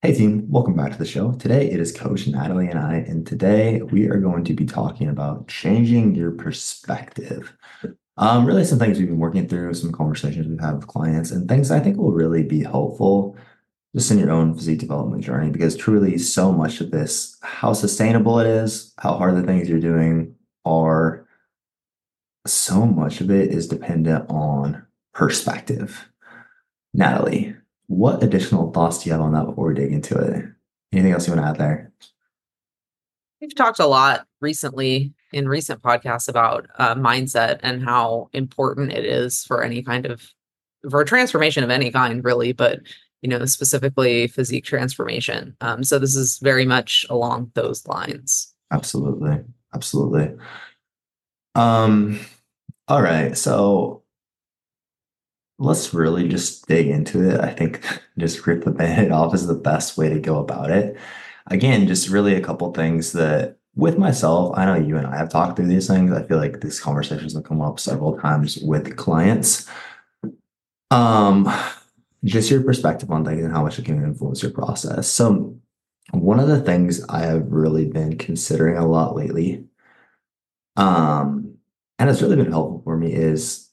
Hey team, welcome back to the show. Today it is Coach Natalie and I, and today we are going to be talking about changing your perspective. Really some things we've been working through, some conversations we've had with clients, and things I think will really be helpful just in your own physique development journey, because truly so much of this, how sustainable it is, how hard the things you're doing are, so much of it is dependent on perspective. Natalie, what additional thoughts do you have on that before we dig into it? Anything else you want to add there? We've talked a lot recently in recent podcasts about mindset and how important it is for a transformation of any kind, really, but specifically physique transformation. So this is very much along those lines. Absolutely. Absolutely. Um, all right. So let's really just dig into it. I think just rip the band off is the best way to go about it. Again, just really a couple things that with myself, I know you and I have talked through these things. I feel like these conversations have come up several times with clients. Um, just your perspective on things and how much it can influence your process. So one of the things I have really been considering a lot lately, um, and it's really been helpful for me is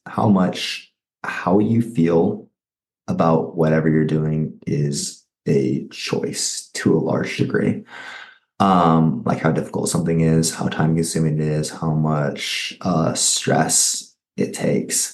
how you feel about whatever you're doing is a choice to a large degree. Like how difficult something is, how time consuming it is, how much stress it takes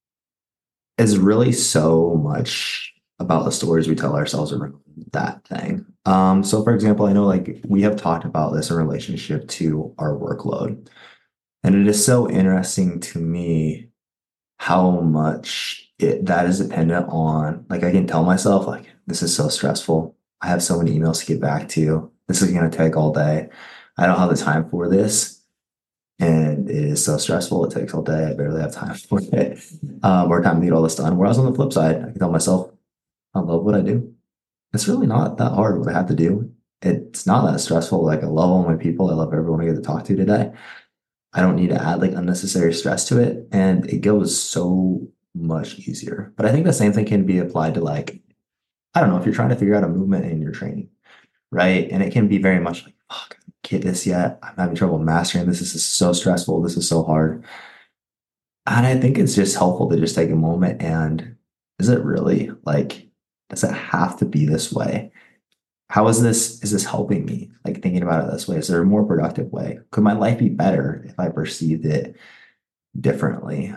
is really so much about the stories we tell ourselves around that thing. So for example, I know like we have talked about this in relationship to our workload. And it is so interesting to me how much that is dependent on, like I can tell myself, like, this is so stressful. I have so many emails to get back to. This is going to take all day. I don't have the time for this. And it is so stressful. It takes all day. I barely have time for it or time to get all this done. Whereas on the flip side, I can tell myself, I love what I do. It's really not that hard what I have to do. It's not that stressful. Like I love all my people. I love everyone I get to talk to today. I don't need to add like unnecessary stress to it. And it goes so much easier. But I think the same thing can be applied to like, I don't know, if you're trying to figure out a movement in your training, right? And it can be very much like, fuck, I can't get this yet. I'm having trouble mastering this. This is so stressful. This is so hard. And I think it's just helpful to just take a moment and is it really like, does it have to be this way? How is this helping me? Like thinking about it this way, is there a more productive way? Could my life be better if I perceived it differently?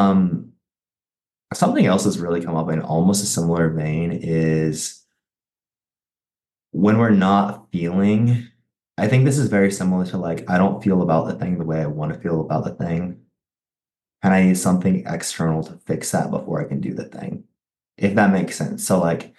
Something else that's really come up in almost a similar vein is when we're not feeling, I think this is very similar to like, I don't feel about the thing the way I want to feel about the thing. And I need something external to fix that before I can do the thing, if that makes sense. So like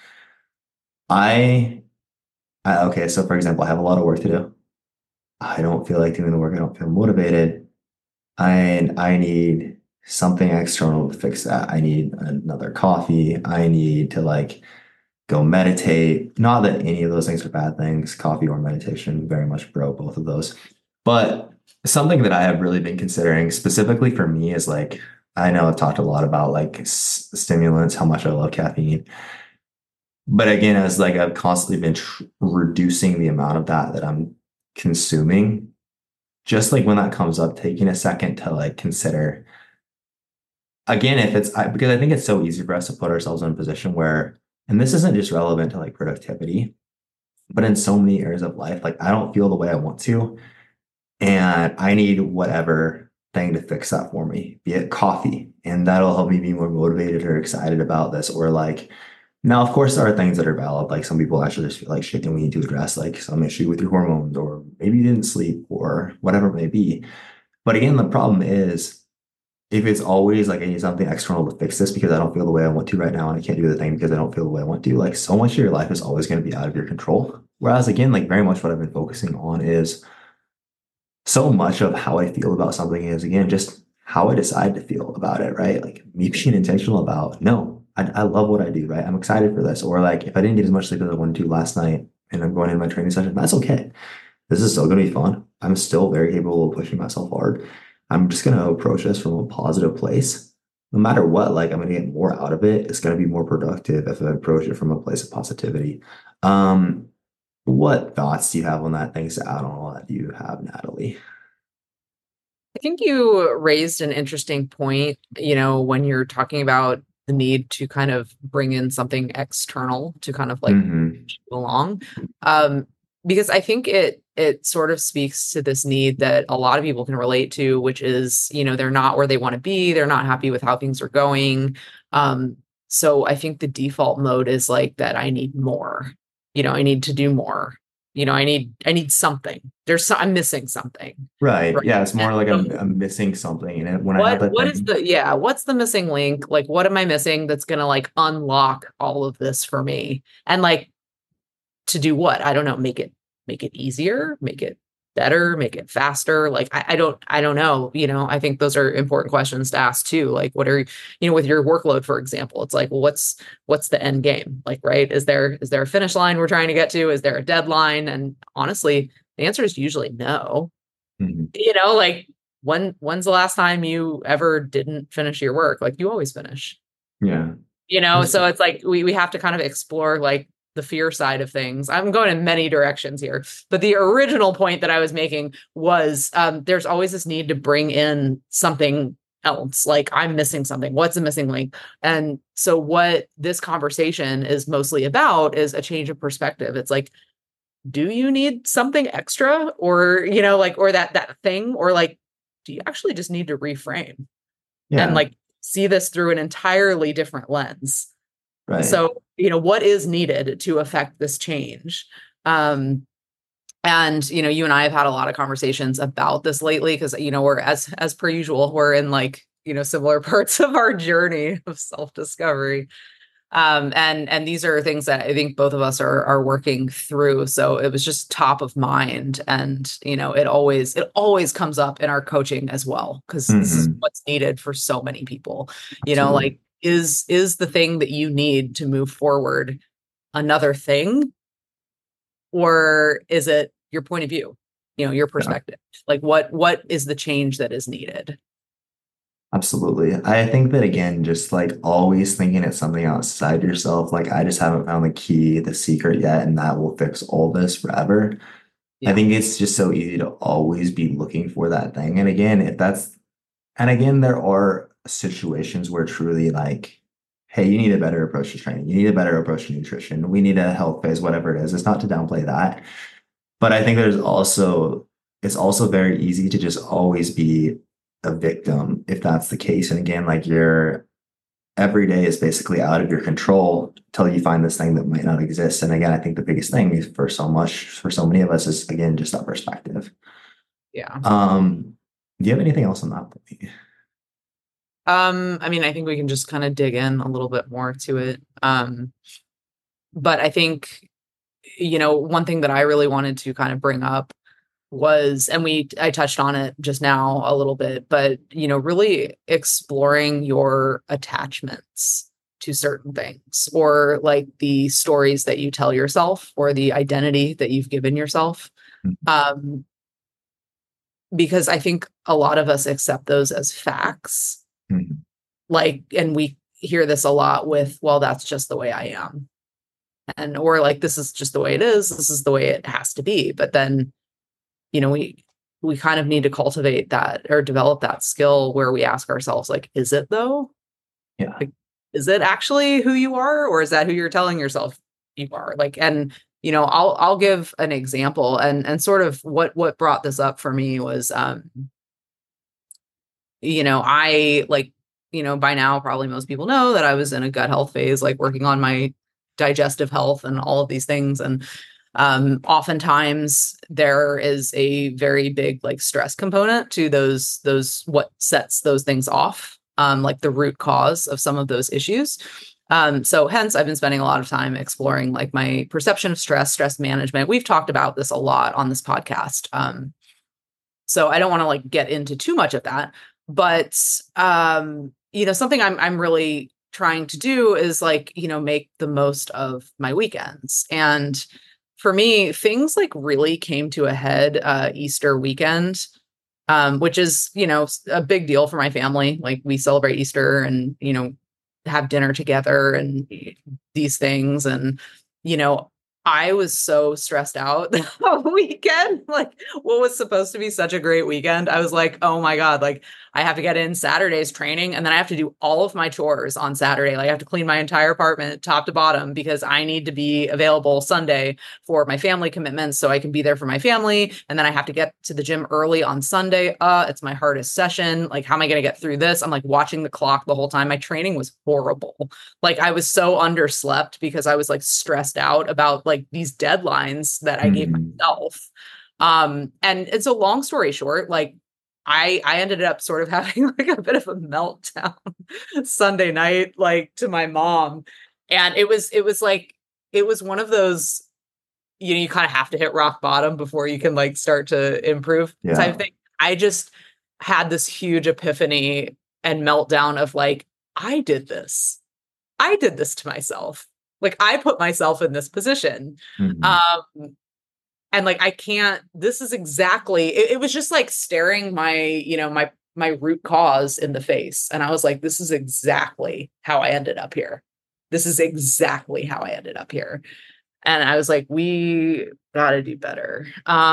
I, okay, so for example, I have a lot of work to do. I don't feel like doing the work. I don't feel motivated. And I need something external to fix that. I need another coffee. I need to like go meditate. Not that any of those things are bad things, coffee or meditation, very much bro, both of those. But something that I have really been considering specifically for me is like, I know I've talked a lot about like stimulants, how much I love caffeine. But again, as like I've constantly been reducing the amount of that I'm consuming, just like when that comes up, taking a second to like consider again, if because I think it's so easy for us to put ourselves in a position where, and this isn't just relevant to like productivity, but in so many areas of life, like I don't feel the way I want to, and I need whatever thing to fix that for me, be it coffee, and that'll help me be more motivated or excited about this, or like, now, of course, there are things that are valid. Like some people actually just feel like shit, and we need to address like some issue with your hormones, or maybe you didn't sleep, or whatever it may be. But again, the problem is if it's always like I need something external to fix this because I don't feel the way I want to right now and I can't do the thing because I don't feel the way I want to, like so much of your life is always going to be out of your control. Whereas again, like very much what I've been focusing on is so much of how I feel about something is again just how I decide to feel about it, right? Like me being intentional about no, I love what I do, right? I'm excited for this. Or like if I didn't get as much sleep as I wanted to last night and I'm going in my training session, that's okay. This is still going to be fun. I'm still very capable of pushing myself hard. I'm just going to approach this from a positive place. no matter what, like I'm gonna get more out of it. It's gonna be more productive if I approach it from a place of positivity. Um, what thoughts do you have on that? Things to add on all that you have, Natalie? I think you raised an interesting point, when you're talking about the need to kind of bring in something external to kind of like Hmm. along. Um, because I think it sort of speaks to this need that a lot of people can relate to, which is, they're not where they want to be, they're not happy with how things are going. Um, so I think the default mode is like that I need more. I need to do more. I need something. I'm missing something. Right. Right. Yeah, it's And more like so I'm missing something in it when I have what that what is thing. what's the missing link? Like what am I missing that's gonna like unlock all of this for me? And like to do what? I don't know, make it easier, make it better, make it faster. Like I don't know. I think those are important questions to ask too. Like what are with your workload, for example, it's like, well, what's the end game? Like, right? Is there a finish line we're trying to get to? Is there a deadline? And honestly, the answer is usually no. Mhm. Like when's the last time you ever didn't finish your work? Like you always finish. Yeah. So it's like we have to kind of explore like the fear side of things. I'm going in many directions here, but the original point that I was making was there's always this need to bring in something else. Like I'm missing something. What's the missing link? And so what this conversation is mostly about is a change of perspective. It's like, do you need something extra, or like, or that thing, or like, do you actually just need to reframe and Yeah. like see this through an entirely different lens? Right. So what is needed to affect this change? And you and I have had a lot of conversations about this lately, because we're, as per usual, we're in like similar parts of our journey of self-discovery. And these are things that I think both of us are working through. So it was just top of mind, and it always comes up in our coaching as well, because this is Hmm. what's needed for so many people. Absolutely. Like is the thing that you need to move forward another thing, or is it your point of view, your Yeah. perspective? Like what is the change that is needed? Absolutely. I think that again, just like always thinking it's something outside yourself, like I just haven't found the key, the secret yet, and that will fix all this forever. I Yeah. think it's just so easy to always be looking for that thing. And again, there are situations where truly like, hey, you need a better approach to training. You need a better approach to nutrition. We need a health phase, whatever it is. It's not to downplay that. But I think it's also very easy to just always be a victim if that's the case. And again, like your every day is basically out of your control until you find this thing that might not exist. And again, I think the biggest thing is for so many of us is again just that perspective. Yeah. Do you have anything else on that point? I mean, I think we can just kind of dig in a little bit more to it. But I think, one thing that I really wanted to kind of bring up was, and I touched on it just now a little bit, but, really exploring your attachments to certain things, or like the stories that you tell yourself, or the identity that you've given yourself. Um, because I think a lot of us accept those as facts. Mhm. Like, and we hear this a lot with, well, that's just the way I am. And, or like, this is just the way it is. This is the way it has to be. But then, we kind of need to cultivate that, or develop that skill where we ask ourselves, like, is it though? Yeah. Like, is it actually who you are, or is that who you're telling yourself you are? Like, and, I'll give an example, and sort of what brought this up for me was, I like, by now, probably most people know that I was in a gut health phase, like working on my digestive health and all of these things. And oftentimes there is a very big like stress component to those what sets those things off, like the root cause of some of those issues. So hence I've been spending a lot of time exploring like my perception of stress management. We've talked about this a lot on this podcast. So I don't want to like get into too much of that, but something I'm really trying to do is like, make the most of my weekends. And for me, things like really came to a head Easter weekend. which is, a big deal for my family. Like we celebrate Easter and, have dinner together and these things. And, you know, I was so stressed out the weekend. Like what was supposed to be such a great weekend. I was like, oh my God, like I have to get in Saturday's training and then I have to do all of my chores on Saturday. Like I have to clean my entire apartment top to bottom because I need to be available Sunday for my family commitments so I can be there for my family. And then I have to get to the gym early on Sunday. It's my hardest session. Like, how am I going to get through this? I'm like watching the clock the whole time. My training was horrible. Like I was so underslept because I was like stressed out about like these deadlines that I gave Mhm. myself. And it's a long story short, like I ended up sort of having like a bit of a meltdown Sunday night, like to my mom. And it was one of those, you kind of have to hit rock bottom before you can like start to improve type Yeah. thing. I just had this huge epiphany and meltdown of like, I did this. I did this to myself. Like I put myself in this position. Mhm. Um, and like I can't, this is exactly it was just like staring my root cause in the face. And I was like, this is exactly how I ended up here. This is exactly how I ended up here. And I was like, we got to do better.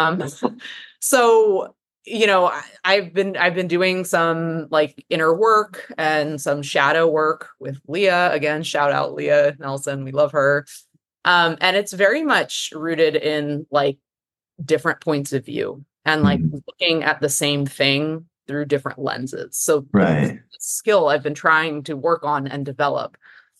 So I've been doing some like inner work and some shadow work with Leah. Again, shout out Leah Nelson, we love her. And it's very much rooted in like different points of view and like Mhm. looking at the same thing through different lenses. So it's Right. a skill I've been trying to work on and develop.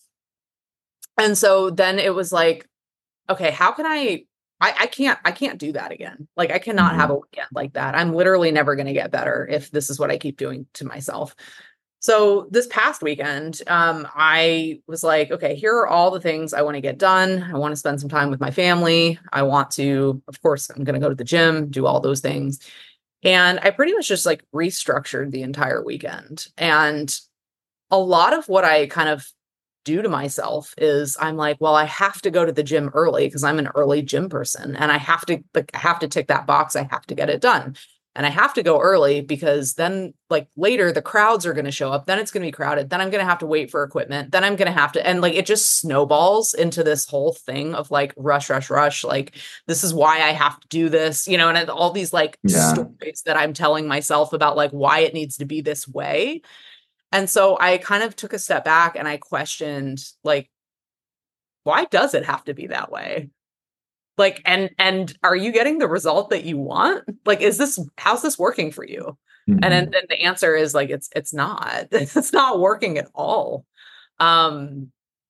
And so then it was like, okay, how can I can't do that again. Like I cannot have Mhm. a weekend like that. I'm literally never going to get better if this is what I keep doing to myself. So this past weekend, I was like, okay, here are all the things I want to get done. I want to spend some time with my family. I want to, of course, I'm going to go to the gym, do all those things. And I pretty much just like restructured the entire weekend. And a lot of what I kind of do to myself is I'm like, well, I have to go to the gym early because I'm an early gym person and I have to tick that box. I have to get it done. And I have to go early because then like later the crowds are going to show up. Then it's going to be crowded. Then I'm going to have to wait for equipment. Then I'm going to have to, and like it just snowballs into this whole thing of like rush, rush, rush. Like this is why I have to do this, and all these like Yeah. stories that I'm telling myself about like why it needs to be this way. And so I kind of took a step back and I questioned, like, why does it have to be that way? Like, and are you getting the result that you want? Like, how's this working for you? And then, Mhm. then the answer is like, it's not, it's not working at all. Um,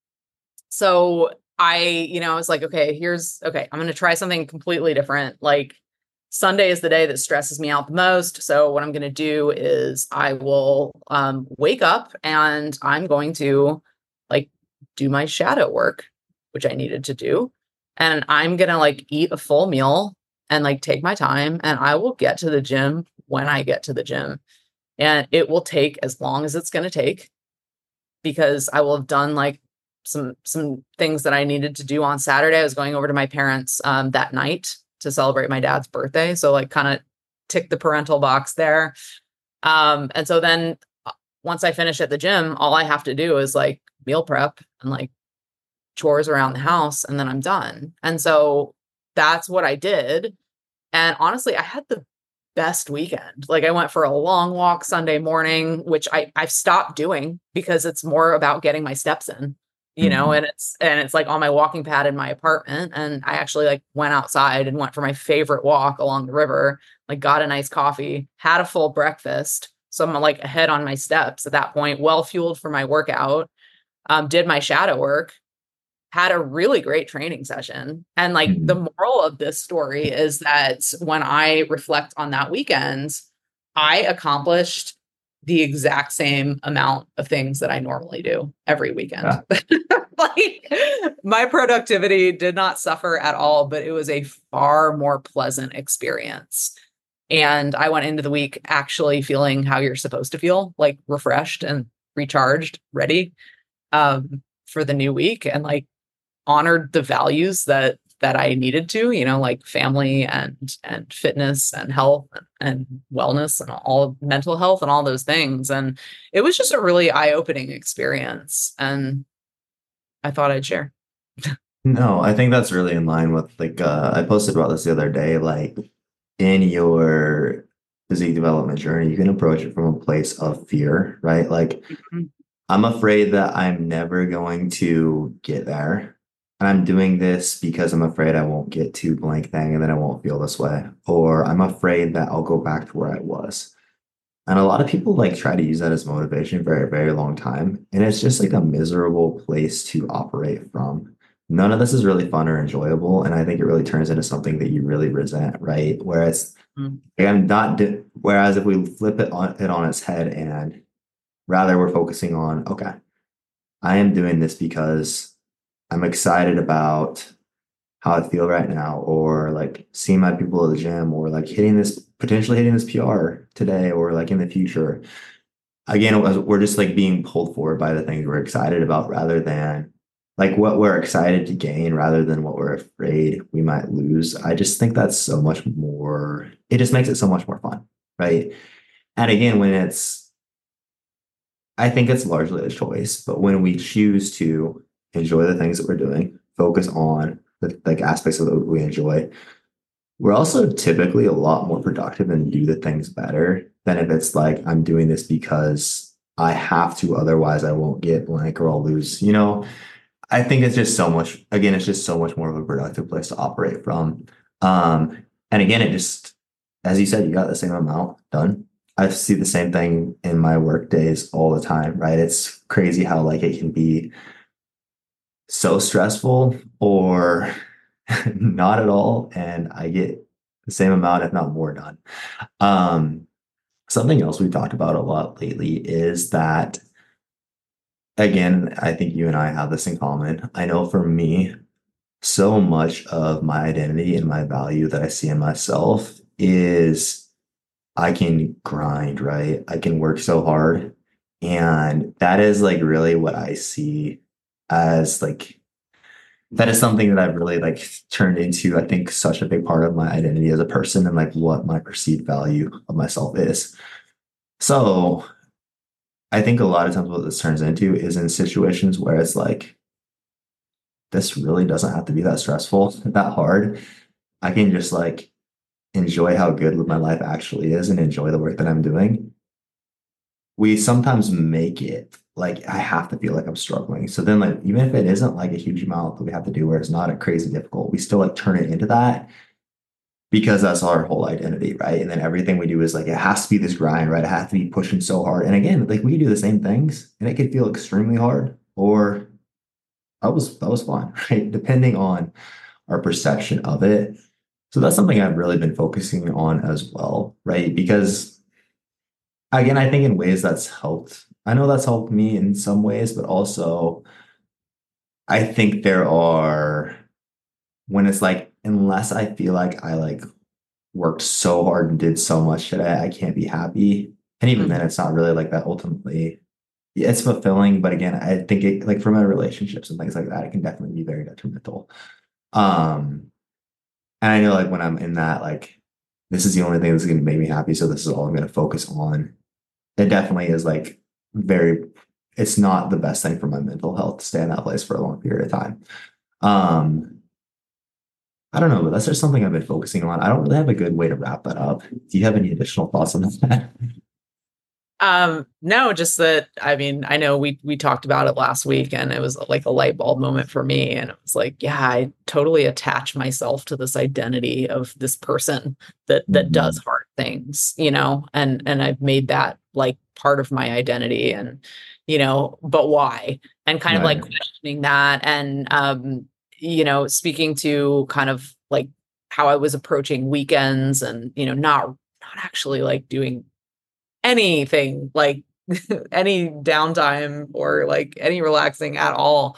so I was like, okay, I'm going to try something completely different. Like Sunday is the day that stresses me out the most. So what I'm going to do is I will wake up and I'm going to like do my shadow work, which I needed to do. And I'm going to like eat a full meal and like take my time and I will get to the gym when I get to the gym. And it will take as long as it's going to take because I will have done like some things that I needed to do on Saturday. I was going over to my parents that night to celebrate my dad's birthday. So like kind of tick the parental box there. And so then once I finish at the gym, all I have to do is like meal prep and like chores around the house and then I'm done. And so that's what I did. And honestly, I had the best weekend. Like I went for a long walk Sunday morning, which I've stopped doing because it's more about getting my steps in, Mhm. and it's like on my walking pad in my apartment. And I actually like went outside and went for my favorite walk along the river, like got a nice coffee, had a full breakfast. So I'm like ahead on my steps at that point, well fueled for my workout, did my shadow work, had a really great training session. And like the Mhm. moral of this story is that when I reflect on that weekend, I accomplished the exact same amount of things that I normally do every weekend. Yeah. Like my productivity did not suffer at all, but it was a far more pleasant experience. And I went into the week actually feeling how you're supposed to feel, like refreshed and recharged, ready for the new week. And like honored the values that that I needed to, like family and fitness and health and wellness and all mental health and all those things. And it was just a really eye-opening experience. And I thought I'd share. No, I think that's really in line with I posted about this the other day. Like in your physique development journey, you can approach it from a place of fear, right? Like Mhm. I'm afraid that I'm never going to get there. And I'm doing this because I'm afraid I won't get to blank thing and then I won't feel this way. Or I'm afraid that I'll go back to where I was. And a lot of people like try to use that as motivation for a very long time. And it's just like a miserable place to operate from. None of this is really fun or enjoyable. And I think it really turns into something that you really resent, right? Whereas Mm. like, whereas if we flip it on its head and rather we're focusing on, okay, I am doing this because I'm excited about how I feel right now, or like seeing my people at the gym, or like potentially hitting this PR today, or like in the future. Again, we're just like being pulled forward by the things we're excited about rather than like what we're excited to gain rather than what we're afraid we might lose. I just think that's so much more, it just makes it so much more fun, right? And again, I think it's largely a choice, but when we choose to enjoy the things that we're doing, focus on the like aspects of it we enjoy, we're also typically a lot more productive and do the things better than if it's like I'm doing this because I have to, otherwise I won't get blank or I'll lose. I think it's just so much, again, it's just so much more of a productive place to operate from. And again, it just, as you said, you got the same amount done. I see the same thing in my work days all the time, right? It's crazy how like it can be so stressful or not at all, and I get the same amount, if not more, done. Um, Something else we've talked about a lot lately is that, again, I think you and I have this in common. I know for me, so much of my identity and my value that I see in myself is I can grind, right? I can work so hard. And that is like really what I see as like that is something that I've really like turned into, I think, such a big part of my identity as a person and like what my perceived value of myself is. So I think a lot of times what this turns into is in situations where it's like, this really doesn't have to be that stressful, that hard. I can just like enjoy how good my life actually is and enjoy the work that I'm doing. We sometimes make it like I have to feel like I'm struggling. So then like even if it isn't like a huge amount that we have to do where it's not a crazy difficult, we still like turn it into that because that's our whole identity, right? And then everything we do is like it has to be this grind, right? It has to be pushing so hard. And again, like we do the same things and it could feel extremely hard or that was fun, right? Depending on our perception of it. So that's something I've really been focusing on as well, right? Because again, I think in ways that's helped. I know that's helped me in some ways, but also I think there are when it's like, unless I feel like I like worked so hard and did so much today, I can't be happy. And even then, Mhm. it's not really like that ultimately. Yeah, it's fulfilling, but again, I think it like for my relationships and things like that, it can definitely be very detrimental. Um, and I know like when I'm in that, like this is the only thing that's gonna make me happy, so this is all I'm gonna focus on. It definitely is like very, it's not the best thing for my mental health to stay in that place for a long period of time. Um, I don't know, but that's just something I've been focusing on. I don't really have a good way to wrap that up. Do you have any additional thoughts on that? No, just that, I mean, I know we talked about it last week and it was like a light bulb moment for me. And it was like, yeah, I totally attach myself to this identity of this person that does Mhm. hard things, and I've made that like part of my identity and, but why? And kind of like Right. questioning that and speaking to kind of like how I was approaching weekends and, not actually like doing anything like any downtime or like any relaxing at all.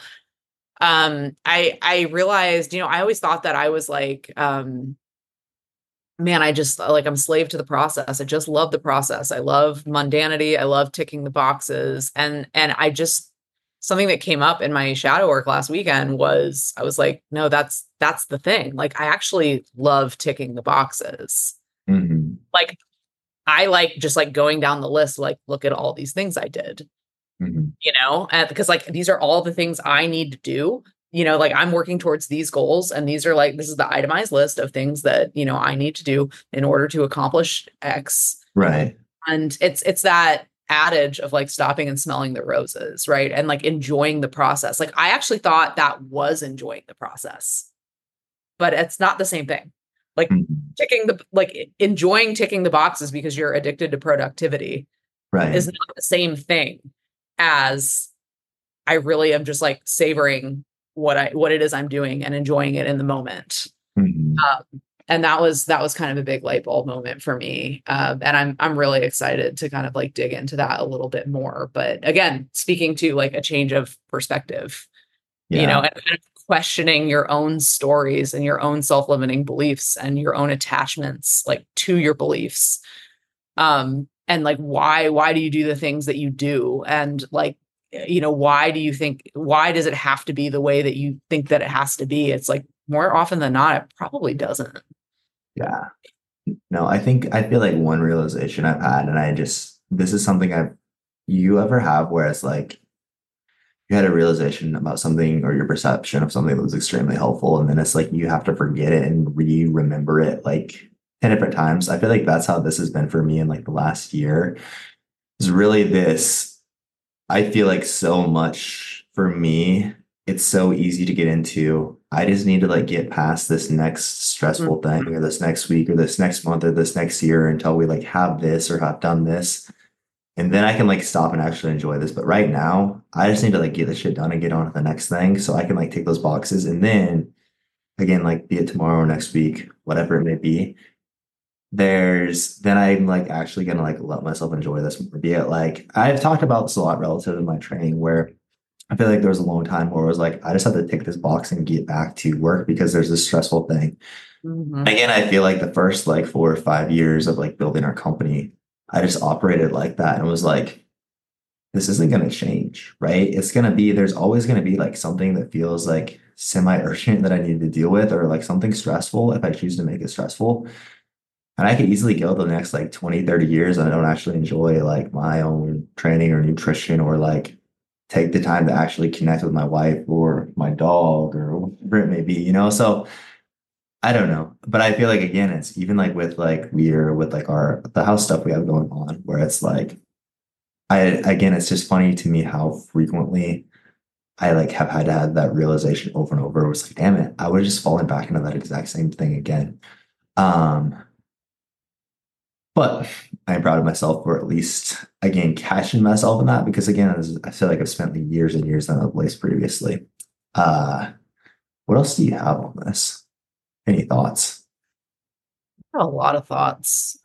I realized, I always thought that I was like, man, I just like I'm slave to the process. I just love the process. I love mundanity. I love ticking the boxes. And I just something that came up in my shadow work last weekend was I was like, no, that's the thing. Like I actually love ticking the boxes. Hmm. Like I like just like going down the list, like look at all these things I did, Hmm. and because like these are all the things I need to do. Like I'm working towards these goals, and these are like this is the itemized list of things that I need to do in order to accomplish X. Right. And it's that adage of like stopping and smelling the roses, right? And like enjoying the process. Like I actually thought that was enjoying the process, but it's not the same thing. Like Hmm. enjoying ticking the boxes because you're addicted to productivity is Right. not the same thing as I really am just like savoring what it is I'm doing and enjoying it in the moment. Hmm. And that was kind of a big light bulb moment for me. And I'm really excited to kind of like dig into that a little bit more. But again, speaking to like a change of perspective, Yeah. and kind of questioning your own stories and your own self-limiting beliefs and your own attachments like to your beliefs. And like why do you do the things that you do? And like, why does it have to be the way that you think that it has to be? It's like more often than not, it probably doesn't. Yeah. No, I feel like one realization I've had, and this is something you ever have where it's like you had a realization about something or your perception of something that was extremely helpful, and then it's like you have to forget it and re-remember it like 10 different times. I feel like that's how this has been for me in like the last year. Is really this, I feel like so much for me, it's so easy to get into. I just need to like get past this next stressful thing or this next week or this next month or this next year until we like have this or have done this. And then I can like stop and actually enjoy this. But right now, I just need to like get the shit done and get on to the next thing so I can like take those boxes and then again, like be it tomorrow or next week, whatever it may be, then I'm like actually gonna like let myself enjoy this more. Be it like I've talked about this a lot relative to my training where I feel like there was a long time where it was like I just have to tick this box and get back to work because there's this stressful thing. Mm-hmm. Again, I feel like the first like 4 or 5 years of like building our company, I just operated like that and was like, this isn't gonna change, right? There's always gonna be like something that feels like semi-urgent that I need to deal with, or like something stressful if I choose to make it stressful. And I could easily go the next like 20, 30 years and I don't actually enjoy like my own training or nutrition or like take the time to actually connect with my wife or my dog or whatever it may be, you know? So I don't know. But I feel like again, it's even like with like the house stuff we have going on where it's like it's just funny to me how frequently I like have had to have that realization over and over. It was like, damn it, I would just fallen back into that exact same thing again. Um, But I'm proud of myself for at least, again, catching myself in that because, again, I feel like I've spent like years and years in that place previously. Uh, what else do you have on this? Any thoughts? A lot of thoughts.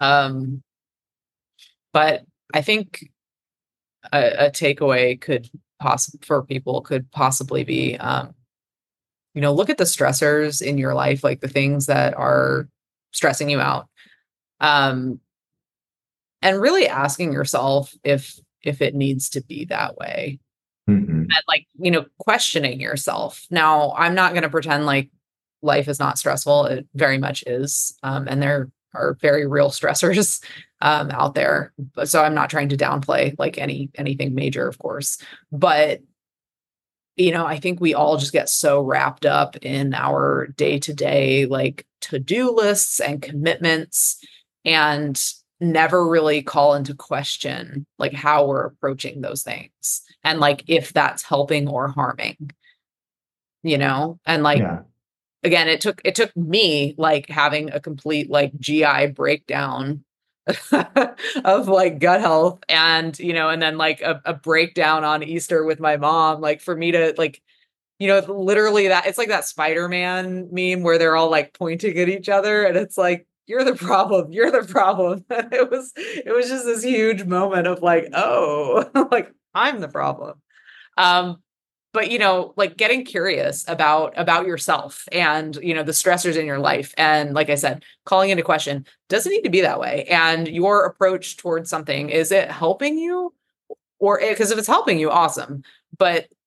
But I think a takeaway for people could possibly be, look at the stressors in your life, like the things that are stressing you out. Um, and really asking yourself if it needs to be that way. Hmm. And like, questioning yourself. Now, I'm not going to pretend like life is not stressful. It very much is. And there are very real stressors out there. So I'm not trying to downplay like anything major, of course. But I think we all just get so wrapped up in our day-to-day like to-do lists and commitments and never really call into question like how we're approaching those things and like if that's helping or harming, and like Yeah. again, it took me like having a complete like GI breakdown of like gut health and and then like a breakdown on Easter with my mom, like for me to like literally that it's like that Spider-Man meme where they're all like pointing at each other and it's like, you're the problem. You're the problem. It was just this huge moment of like, oh, like I'm the problem. Um, but like getting curious about yourself and the stressors in your life. And like I said, calling into question, does it need to be that way? And your approach towards something, is it helping you? Or because if it's helping you, awesome. But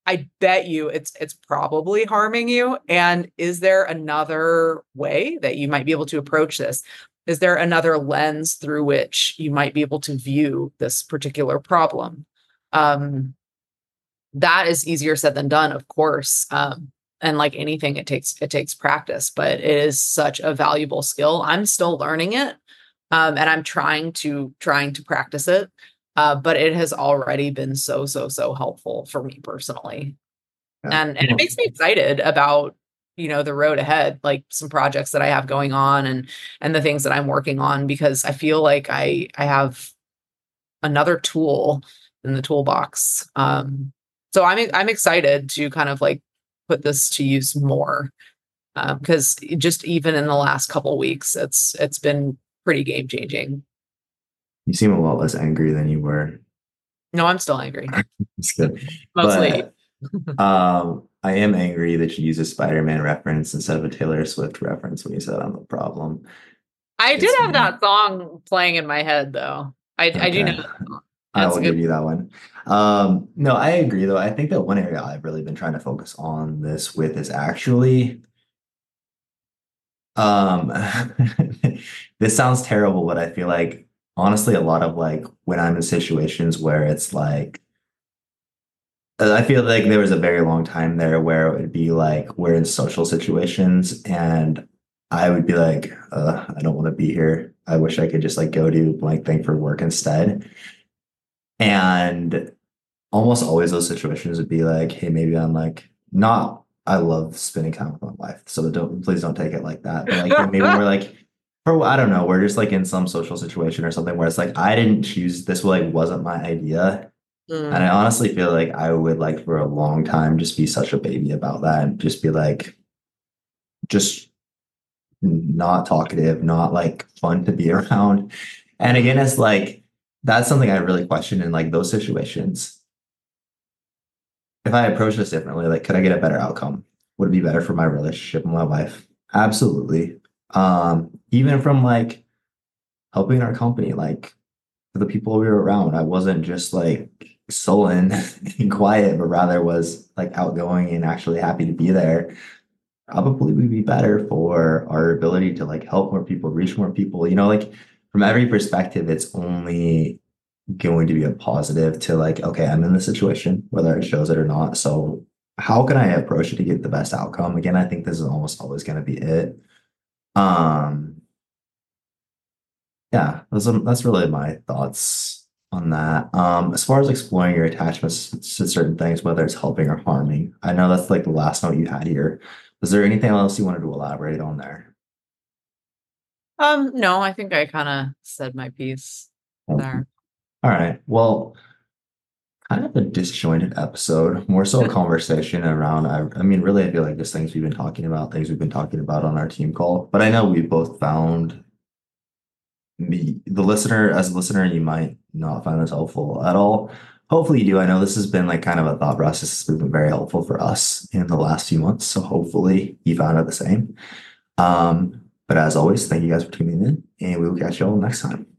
I bet you it's probably harming you. And is there another way that you might be able to approach this? Is there another lens through which you might be able to view this particular problem? Um, that is easier said than done, of course. And like anything, it takes practice, but it is such a valuable skill. I'm still learning it, and I'm trying to practice it. But it has already been so helpful for me personally, Yeah. and it makes me excited about the road ahead, like some projects that I have going on, and the things that I'm working on, because I feel like I have another tool in the toolbox. So I'm excited to kind of like put this to use more, because just even in the last couple weeks, it's been pretty game changing. You seem a lot less angry than you were. No, I'm still angry, It's good. mostly. But I am angry that you use a Spider-Man reference instead of a Taylor Swift reference when you said I'm the problem. I did It's have that song playing in my head, though. I do know okay. that song. I That's will a give good. you that one. No, I agree though. I think that one area I've really been trying to focus on this with is actually um this sounds terrible, but I feel like honestly a lot of like when I'm in situations where it's like I feel like there was a very long time there where it would be like we're in social situations and I would be like, I don't want to be here. I wish I could just like go do blank thing for work instead. And almost always those situations would be like, hey, maybe I'm like not I love spending time with my wife. So don't please don't take it like that. But like maybe we're like or I don't know, we're just like in some social situation or something where it's like I didn't choose this like wasn't my idea. And I Mm. honestly feel like I would like for a long time just be such a baby about that and just be like just not talkative, not like fun to be around. And again, it's like that's something I really question in like those situations. If I approach this differently, like could I get a better outcome? Would it be better for my relationship with my wife? Absolutely. Even from like helping our company, like for the people we were around, I wasn't just like sullen and quiet, but rather was like outgoing and actually happy to be there. Probably would be better for our ability to like help more people, reach more people. Like from every perspective, it's only going to be a positive to like, okay, I'm in this situation, whether it shows it or not. So how can I approach it to get the best outcome? Again, I think this is almost always going to be it. Um, yeah, that's really my thoughts on that. As far as exploring your attachments to certain things, whether it's helping or harming, I know that's like the last note you had here. Was there anything else you wanted to elaborate on there? No, I think I kind of said my piece Okay. there. All right. Well, kind of a disjointed episode, more so a conversation around. I mean, really, I feel like just things we've been talking about, things we've been talking about on our team call. But I know we both found the listener, as a listener, you might not find this helpful at all. Hopefully you do. I know this has been like kind of a thought process that's been very helpful for us in the last few months. So hopefully you found it the same. But as always, thank you guys for tuning in, and we will catch you all next time.